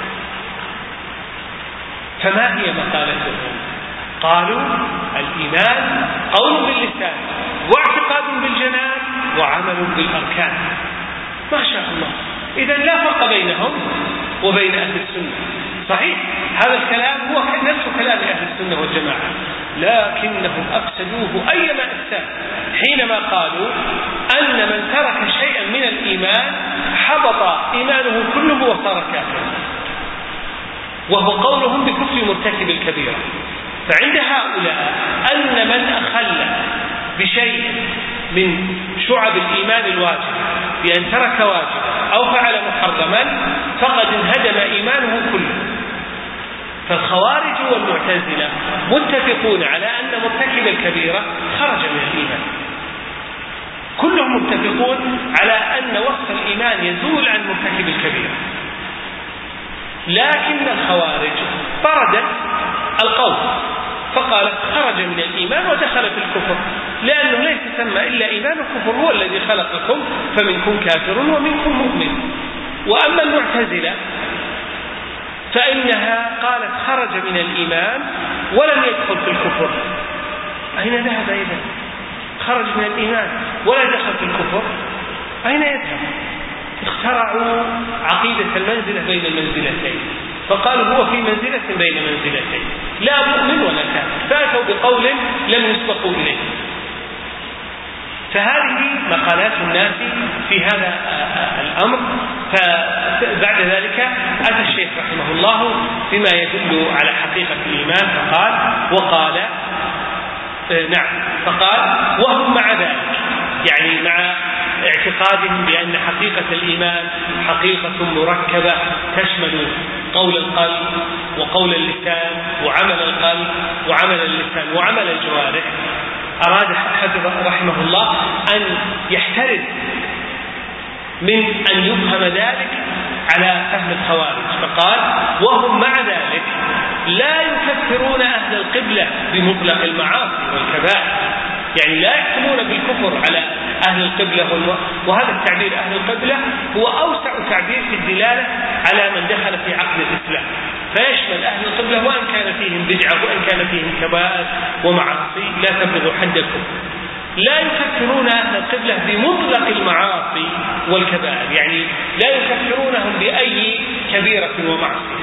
فما هي مقالتهم؟ قالوا: الإيمان قول باللسان واعتقاد بالجنان وعمل بالأركان. ما شاء الله، إذن لا فرق بينهم وبين أهل السنة. صحيح هذا الكلام هو نفس كلام أهل السنة والجماعة، لكنهم أفسدوه أيما أفساد حينما قالوا أن من ترك شيئا من الإيمان حبط إيمانه كله وصار كافرا، وهو قولهم بكفر مرتكب الكبيرة. فعند هؤلاء أن من أخل بشيء من شعب الإيمان الواجب بأن ترك واجب أو فعل محرما فقد انهدم إيمانه كله. فالخوارج والمعتزلة متفقون على أن مرتكب الكبيرة خرج من الإيمان، كلهم متفقون على أن وصف الإيمان يزول عن مرتكب الكبيرة. لكن الخوارج طردت القول فقالت خرج من الإيمان ودخل في الكفر، لأنه ليس ثم إلا إيمان الكفر، هو الذي خلقكم فمنكم كافر ومنكم مؤمن. وأما المعتزلة فإنها قالت خرج من الإيمان ولم يدخل في الكفر. أين ذهب إذن؟ خرج من الإيمان ولا دخل في الكفر، أين يذهب؟ اخترعوا عقيدة المنزلة بين المنزلتين، فقالوا هو في منزلة بين منزلتين، لا مؤمن ولا كافر، فأتوا بقول لم يسبقوا إليه. فهذه مقالات الناس في هذا الأمر. فبعد ذلك أتى الشيخ رحمه الله بما يدل على حقيقة الإيمان فقال وقال نعم فقال وهم مع ذلك، يعني مع اعتقادهم بأن حقيقة الإيمان حقيقة مركبة تشمل قول القلب وقول اللسان وعمل القلب وعمل اللسان وعمل الجوارح، أراد حفظه رحمه الله أن يحترز من أن يفهم ذلك على فهم الخوارج، فقال وهم مع ذلك لا يكفر يكفرون أهل القبلة بمطلق المعاصي والكبائر، يعني لا يحكمون بالكفر على أهل القبلة، وهذا التعبير أهل القبلة هو أوسع تعبير في الدلالة على من دخل في عقد الإسلام، فيشمل أهل القبلة وإن كان فيهم بدعة وإن كان فيهم كبائر ومعاصي لا تبلغ حد الكفر. لا يكفرون أهل القبلة بمطلق المعاصي والكبائر، يعني لا يكفرونهم بأي كبيرة ومعصية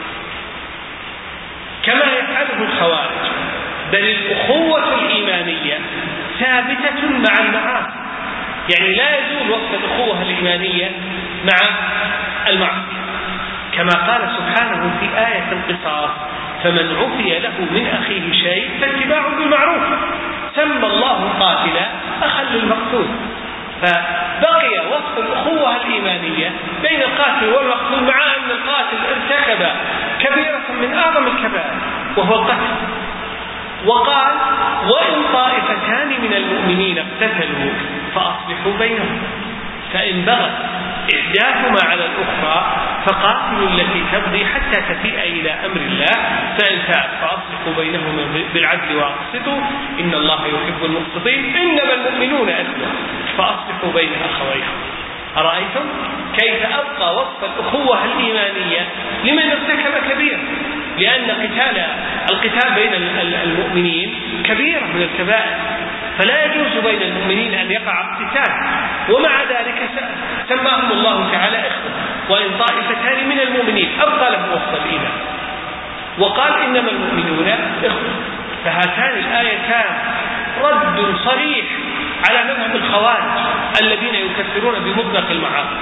كما يفعله الخوارج، بل الأخوة الإيمانية ثابتة مع المعاصي، يعني لا يزول وقت الأخوة الإيمانية مع المعصية، كما قال سبحانه في آية القصاص: فمن عفي له من أخيه شيء فاتباع بالمعروف، سمى الله قاتلا أخا للمقتول. فبقي وصف الأخوة الإيمانية بين القاتل والمقتول، مع أن القاتل ارتكب كبيرة من أعظم الكبائر وهو القتل. وقال: وإن طائفتان من المؤمنين اقتتلوا فأصلحوا بينهم، فإن بغت إحداثهما على الأخرى فقاتلوا التي تبغي حتى تفيء إلى أمر الله، فإن فاءت فأصلحوا بينهما بالعدل وأقسطوا إن الله يحب المقسطين، إنما المؤمنون إخوة فأصلحوا بين أخويكم. أرأيتم كيف أبقى وصف الأخوة الإيمانية لمن ارتكب كبيرة، لأن قتال القتال بين المؤمنين كبيرة من الكبائر، فلا يجوز بين المؤمنين أن يقع اقتتال، ومع ذلك سماهم الله تعالى إخوة. وإن طائفتان من المؤمنين أبقى له وصف الإيمان وقال إنما المؤمنون إخوة. فهاتان الآيتان رد صريح على مذهب الخوارج الذين يكفرون بمطلق المعاصي.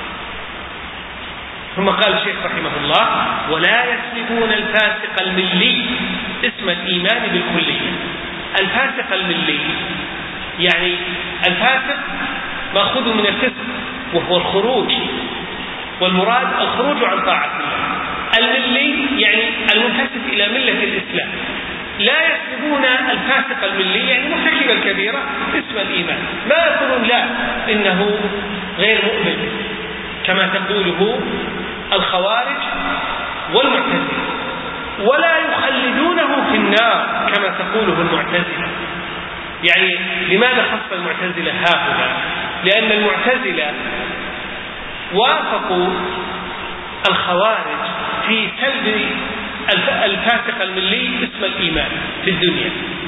ثم قال الشيخ رحمه الله: ولا يسلبون الفاسق الملي اسم الإيمان بالكلية. الفاسق الملي يعني الفاسق مأخوذ من الفسق وهو الخروج، والمراد الخروج عن طاعة الله. الملي يعني المنتسب إلى ملة الإسلام. لا يسلبون الفاسق الملي يعني مرتكب الكبيرة اسم الإيمان، ما يقولون لا إنه غير مؤمن كما تقوله الخوارج والمعتزلة، ولا يخلدونه في النار كما تقوله المعتزلة. يعني لماذا خص المعتزلة هؤلاء؟ لأن المعتزلة وافقوا الخوارج في سلب الفاسق الملي اسم الإيمان في الدنيا،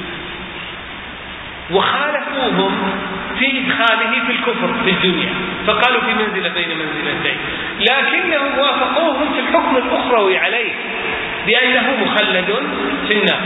وخالفوهم في إدخاله في الكفر في الدنيا، فقالوا في منزلة بين منزلتين، لكنهم وافقوهم في الحكم الأخروي عليه بأنه مخلد في النار.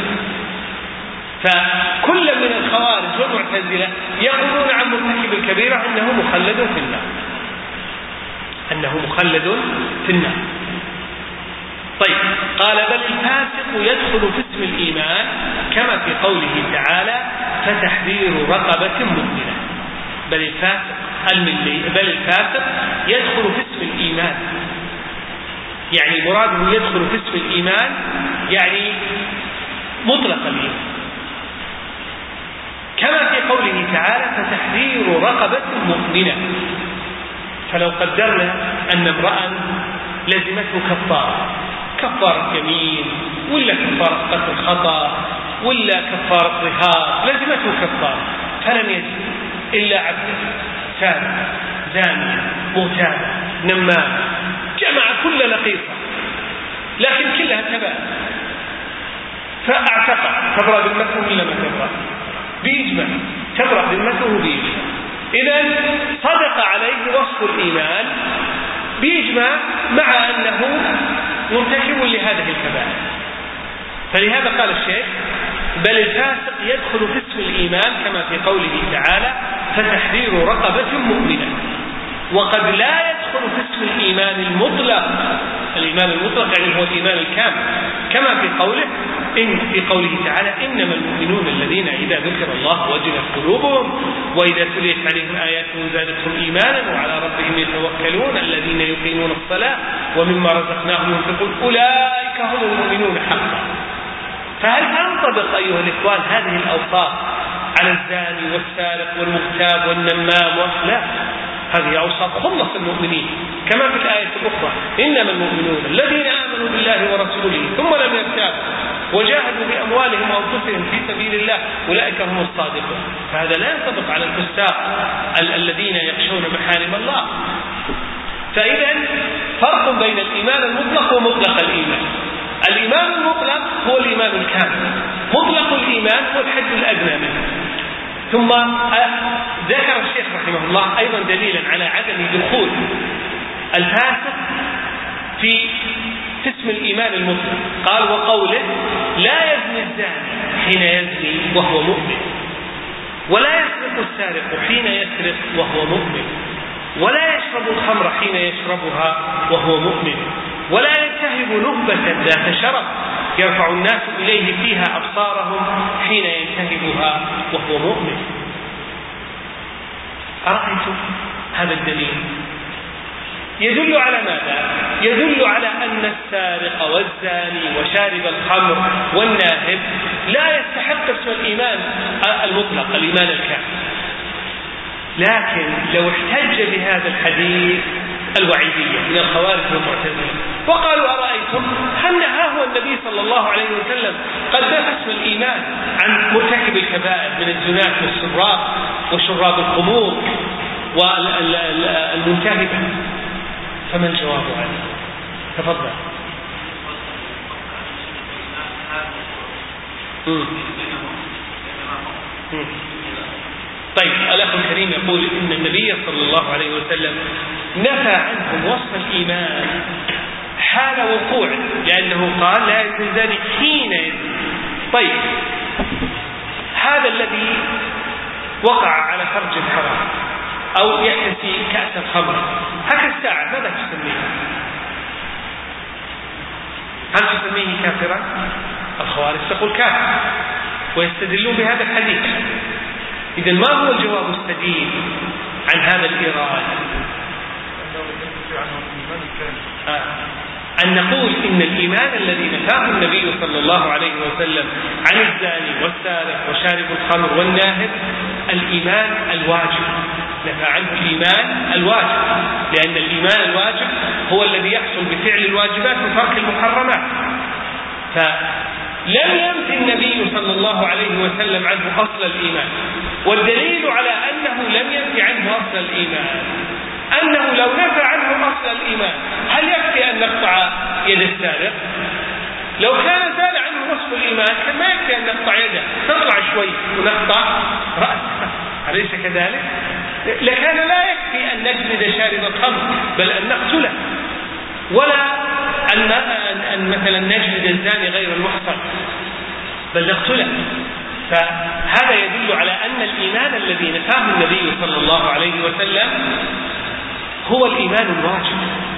فكل من الخوارج والمعتزلة يقولون عن مرتكب الكبيرة أنه مخلد في النار، أنه مخلد في النار. طيب، قال: بل الفاسق يدخل في اسم الإيمان كما في قوله تعالى: فتحرير رقبة مؤمنة. بل الفاسق الملي بل الفاسق يدخل في اسم الإيمان، يعني مراده يدخل في اسم الإيمان يعني مطلق الإيمان، كما في قوله تعالى: فتحرير رقبة مؤمنة. فلو قدرنا أن امرأ لزمته كفارة كفارة يمين ولا كفارة قتل خطأ ولا كفارة ظهار، لزمته كفارة، فلم يجد إلا عبد سابق زانية مغتابة نمام، جمع كل لقيطة لكن كلها كبائر، فاعتقد تبرأ ذمته ولا ما تبرأ؟ بإجماع تبرأ ذمته بإجماع. إذن صدق عليه وصف الإيمان بإجماع، مع أنه مرتكب لهذه الكبائر. فلهذا قال الشيخ: بل الفاسق يدخل في اسم الإيمان كما في قوله تعالى: فتحرير رقبة مؤمنة. وقد لا يدخل في اسم الإيمان المطلق، الإيمان المطلق يعني هو الإيمان الكامل، كما في قوله إن في قوله تعالى: إنما المؤمنون الذين إذا ذكر الله وجلت قلوبهم وإذا تليت عليهم آياته زادتهم إيمانا وعلى ربهم يتوكلون الذين يقيمون الصلاة ومما رزقناهم ينفقون أولئك هم المؤمنون حقا. فهل تنطبق أيها الإخوان هذه الأوصاف على الزاني والسارق والمغتاب والنمام؟ لا، هذه أوصاف خلص المؤمنين، كما في الآية الأخرى: إنما المؤمنون الذين آمنوا بالله ورسوله ثم لم يرتابوا وجاهدوا بأموالهم وأنفسهم في سبيل الله أولئك هم الصادقون. فهذا لا ينطبق على الفساق ال- الذين يخشون محارم الله. فإذا فرق بين الإيمان المطلق ومطلق الإيمان. الإيمان المطلق هو الإيمان الكامل، مطلق الإيمان هو الحد الأدنى منه. ثم ذكر الشيخ رحمه الله أيضا دليلا على عدم دخول الفاسق في اسم الإيمان المطلق، قال وقوله لا يزني الزاني حين يزني وهو مؤمن، ولا يسرق السارق حين يسرق وهو مؤمن، ولا يشرب الخمر حين يشربها وهو مؤمن، ولا ينتهب نهبة ذات شرف يرفع الناس إليه فيها أبصارهم حين ينتهبها وهو مؤمن. أرأيتم هذا الدليل يدل على ماذا؟ يدل على أن السارق والزاني وشارب الخمر والناهب لا يستحق اسم الإيمان المطلق، الإيمان الكامل. لكن لو احتج بهذا الحديث الوعيدية من الخوارج والمعتزلة وقالوا أرأيتم هل نهاه النبي صلى الله عليه وسلم قد نفى اسم الإيمان عن مرتكب الكبائر من الزناة والسراق وشراب الخمور والمنتهبة، فما الجواب عنه؟ تفضل. مم. مم. طيب الأخ الكريم يقول إن النبي صلى الله عليه وسلم نفى عنهم وصف الإيمان حال وقوعه، لأنه قال لا يزني الزاني حين يزني. طيب هذا الذي وقع على فرج حرام أو يحتسي كأس الخمر هكذا الساعة ماذا تسميه؟ هل تسميه كافرا؟ الخوارج تقول كافر ويستدلون بهذا الحديث. إذن ما هو الجواب السديد عن هذا الإيراد؟ آه. أن نقول إن الإيمان الذي نفاه النبي صلى الله عليه وسلم عن الزاني والسارق وشارب الخمر والناهب الإيمان الواجب، نفى عنه الإيمان الواجب، لأن الإيمان الواجب هو الذي يحصل بفعل الواجبات وترك المحرمات. فلم ينفي النبي صلى الله عليه وسلم عنه أصل الإيمان، والدليل على أنه لم ينفي عنه أصل الإيمان أنه لو نفى عنه أصل الإيمان هل يكفي أن نقطع يد السارق؟ لو كان زال عنه نصف الإيمان كان ما يكفي أن نقطع يده، نطلع شوي ونقطع رأسه، أليس كذلك؟ لكان لا يكفي أن نجلد شارب الخمر بل أن نقتله، ولا أن, أن مثلا نجلد الزاني غير المحصن بل نقتله. فهذا يدل على أن الإيمان الذي نفاه النبي صلى الله عليه وسلم هو الإيمان الواجب.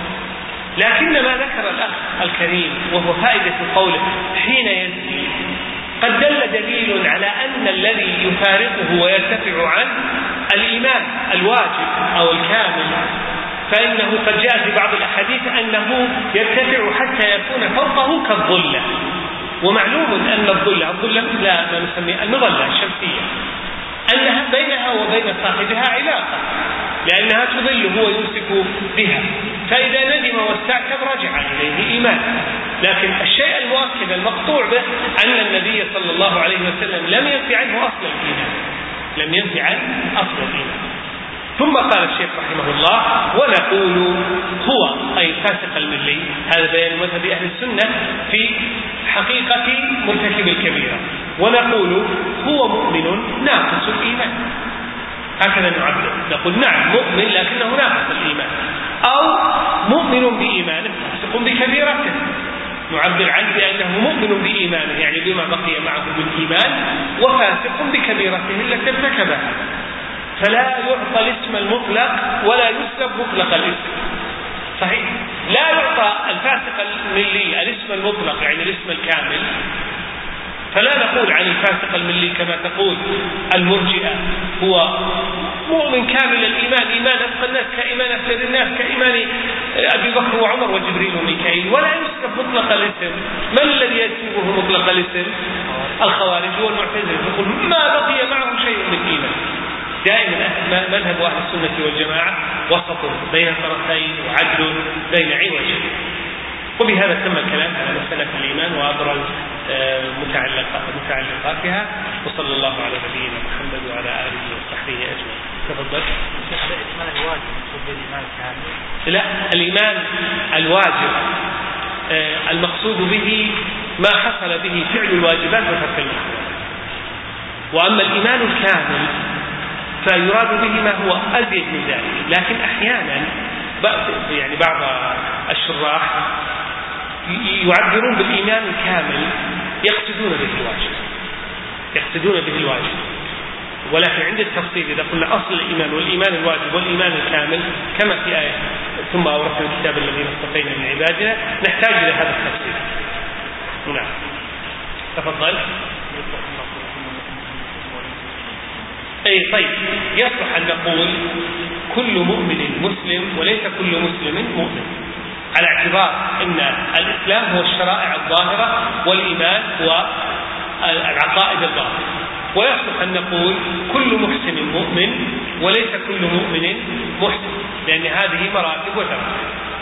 لكن ما ذكر الأخ الكريم وهو فائدة قوله حين يزني قد دل دليل على أن الذي يفارقه ويرتفع عنه الإيمان الواجب أو الكامل، فإنه قد جاء في بعض الأحاديث أنه يرتفع حتى يكون فوقه كالظلة. ومعلوم أن الظلة الظلة لا ما نسميها المظلة الشمسية أنها بينها وبين صاحبها علاقة، لأنها تظل هو يمسك بها، فإذا ندم واستعتب رجع إليه إيمان. لكن الشيء المؤكد المقطوع به أن النبي صلى الله عليه وسلم لم ينفي عنه أصل الإيمان، لم ينفي عنه أصل الإيمان. ثم قال الشيخ رحمه الله ونقول هو أي الفاسق الملي، هذا بيان مذهب أهل السنة في حقيقة مرتكب الكبيرة، ونقول هو مؤمن ناقص الإيمان، هكذا نعبر، نقول نعم مؤمن لكنه ناقص الإيمان، أو مؤمن بإيمانه فاسق بكبيرته، نعبر عنه بأنه مؤمن بإيمانه يعني بما بقي معه من إيمان، وفاسق بكبيرته التي ارتكبها. فلا يعطى الاسم المطلق ولا يسلب مطلق الاسم، صحيح؟ لا يعطى الفاسق الملي الاسم المطلق يعني الاسم الكامل، فلا نقول عن الفاسق الملي كما تقول المرجئة هو مؤمن كامل الإيمان، إيمان أفقى الناس كإيمان أفسد الناس كإيمان أبي بكر وعمر وجبريل وميكائيل، ولا يسلب مطلق الاسم. من الذي يسلبه مطلق الاسم؟ الخوارج والمعتزلة، يقول ما بقي معه شيء من إيمان. دائما مذهب أهل السنة والجماعة وسط بين طرفين وعدل بين عوج. وبهذا تم الكلام على مسألة الإيمان وأبرز متعلقاتها. وصلى الله على نبينا محمد وعلى آله وصحبه أجمعين. تفضل. الإيمان الواجب مقصود به الإيمان الكامل؟ لا، الإيمان الواجب المقصود به ما حصل به فعل الواجبات وترك المحرمات. وأما الإيمان الكامل فيراد به ما هو أزيد من ذلك. لكن أحيانا يعني بعض الشراح يعبرون بالإيمان الكامل يقصدون به الواجب يقصدون به الواجب ولكن عند التفصيل إذا قلنا أصل الإيمان والإيمان الواجب والإيمان الكامل كما في آية ثم أورثنا الكتاب الذين اصطفينا من عبادنا نحتاج إلى هذا التفصيل. نعم تفضل. أي طيب، يصلح أن نقول كل مؤمن مسلم وليس كل مسلم مؤمن، على اعتبار أن الإسلام هو الشرائع الظاهرة والإيمان هو العقائد الباطنة. ويصلح أن نقول كل محسن مؤمن وليس كل مؤمن محسن، لأن هذه مراتب ودرجات.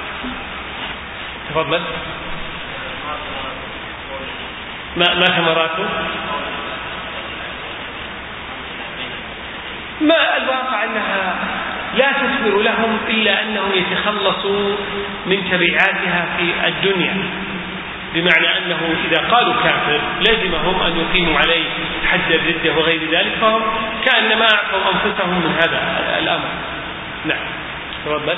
تفضل. ما ما ثمراته؟ ما الواقع أنها لا تثمر لهم إلا أنهم يتخلصوا من تبعاتها في الدنيا، بمعنى أنه إذا قالوا كافر لزمهم أن يقيموا عليه حد الردة وغير ذلك، فهم كأنما أعطوا أنفسهم من هذا الأمر. نعم تفضل.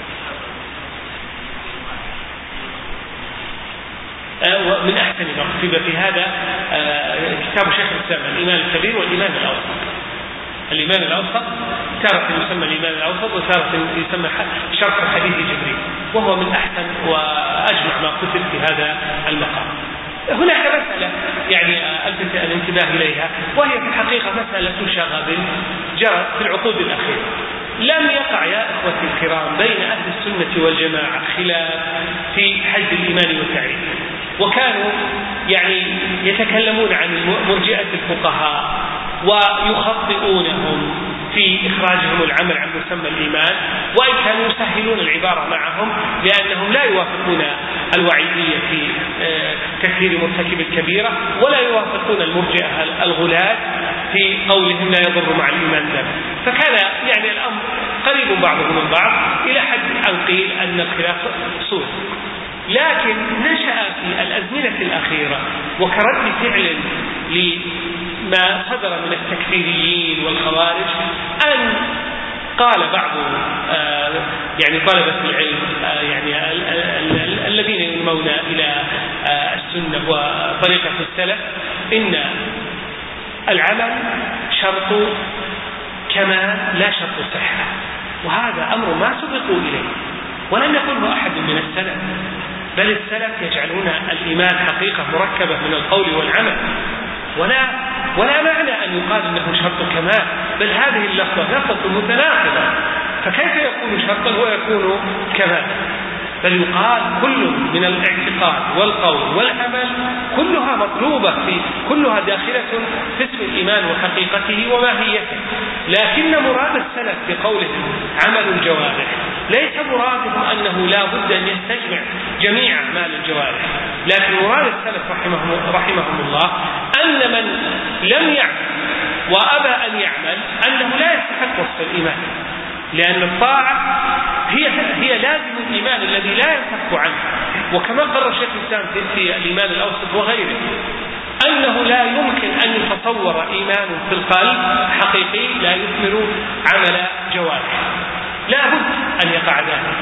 ومن أحسن ما كتب في هذا كتاب شيخ الإسلام الإيمان الكبير والإيمان الأوسط. الإيمان الأوسط تارة يسمى الإيمان الأوسط وتارة يسمى شرح حديث جبريل، وهو من أحسن وأجمع ما كتب في هذا المقام. هناك مسألة يعني ألفت الانتباه إليها، وهي في الحقيقة مسألة شغب جرت في العقود الأخيرة. لم يقع يا إخوتي الكرام بين أهل السنة والجماعة خلاف في حد الإيمان والتعريف، وكانوا يعني يتكلمون عن مرجئة الفقهاء ويخطئونهم في إخراجهم العمل عن مسمى الإيمان، وإن كانوا يسهلون العبارة معهم لأنهم لا يوافقون الوعيدية في تكفير مرتكب الكبيرة، ولا يوافقون المرجئة الغلاة في قولهم لا يضر مع الإيمان ذنب. فكان يعني الأمر قريب بعضهم من بعض إلى حد أن قيل أن الخلاف صور. لكن نشأ في الأزمنة الأخيرة وكرد فعل لما صدر من التكفيريين والخوارج أن قال بعض آه يعني طلبة العلم آه يعني ال ال ال الذين ينمون إلى آه السنة وطريقة السلف إن العمل شرط كمال لا شرط صحة، وهذا أمر ما سبقوا إليه ولم يقله أحد من السلف، بل السلف يجعلون الإيمان حقيقة مركبة من القول والعمل، ولا ولا معنى أن يقال أنه شرط كمال، بل هذه اللفظة لفظة متناقضة، فكيف يكون شرطا ويكون كمال؟ بل يقال كل من الاعتقاد والقول والعمل كلها مطلوبة، في كلها داخلة في اسم الإيمان وحقيقته وماهيته. لكن مراد السلف بقولهم عمل الجوارح ليس مرادهم أنه لا بد أن يستجمع جميع أعمال الجوارح، لكن مراد السلف رحمهم, رحمهم الله أن من لم يعمل وأبى أن يعمل أنه لا يستحق وصف الإيمان، لأن الطاعة هي هي لازم الإيمان الذي لا ينفك عنه. وكما قرر شيخ الإسلام في الإيمان الأوسط وغيره أنه لا يمكن أن يتصور إيمان في القلب حقيقي لا يثمر عمل جوارح، لا بد أن يقع ذلك.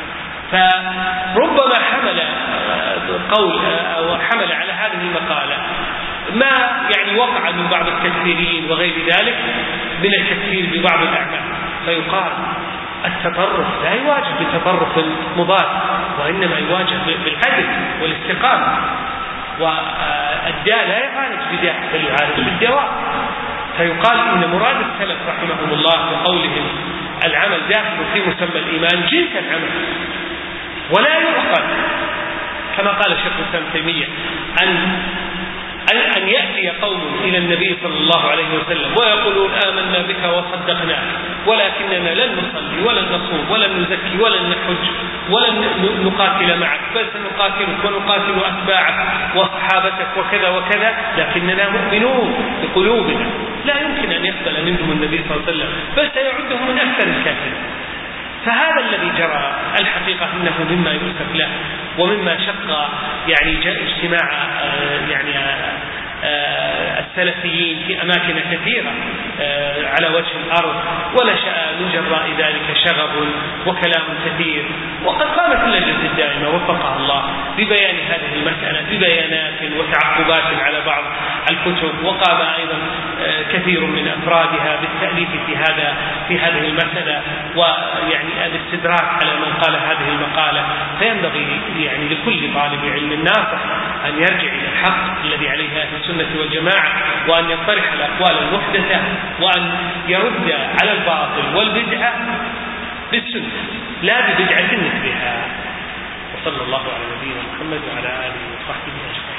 فربما حمل قول أو حمل على هذه المقالة ما يعني وقع من بعض التكفيرين وغير ذلك من التكفير ببعض الأعمال، فيقال التطرف لا يواجه بتطرف مضاد، وإنما يواجه بالعدل والاستقامة، والداء لا يعالج بداء بل يعالج بالدواء. فيقال إن مراد السلف رحمهم الله بقولهم العمل داخل في مسمى الإيمان جنس العمل، ولا يعقل كما قال الشيخ الإسلام ابن تيمية أن أن يأتي قوم إلى النبي صلى الله عليه وسلم ويقولون آمنا بك وصدقناك ولكننا لن نصلي ولن نصوم ولن نزكي ولن نحج ولن نقاتل معك، بل سنقاتلك ونقاتل أتباعك وصحابتك وكذا وكذا، لكننا مؤمنون بقلوبنا. لا يمكن أن يقبل منهم النبي صلى الله عليه وسلم، بل سيعدهم من أكثر الكافرين. فهذا الذي جرى الحقيقة إنه مما يؤسف له ومما شق يعني اجتماع يعني السلفيين في أماكن كثيرة على وجه الأرض، ونشأ من جراء ذلك شغب وكلام كثير. وقد قامت اللجنة الدائمة وفقها الله ببيان هذه المسألة ببيانات وتعقبات على بعض الكتب، وقام أيضا كثير من أفرادها بالتأليف في هذا في هذه المسألة ويعني الاستدراك على من قال هذه المقالة. فينبغي يعني لكل طالب علم ناصح أن يرجع إلى الحق الذي عليه أهل السنة والجماعة، وأن يطرح الأقوال المحدثة، وأن يرد على الباطل والبدعة بالسنة لا ببدعة مثلها. وصلى الله على نبينا محمد وعلى آله وصحبه أجمعين.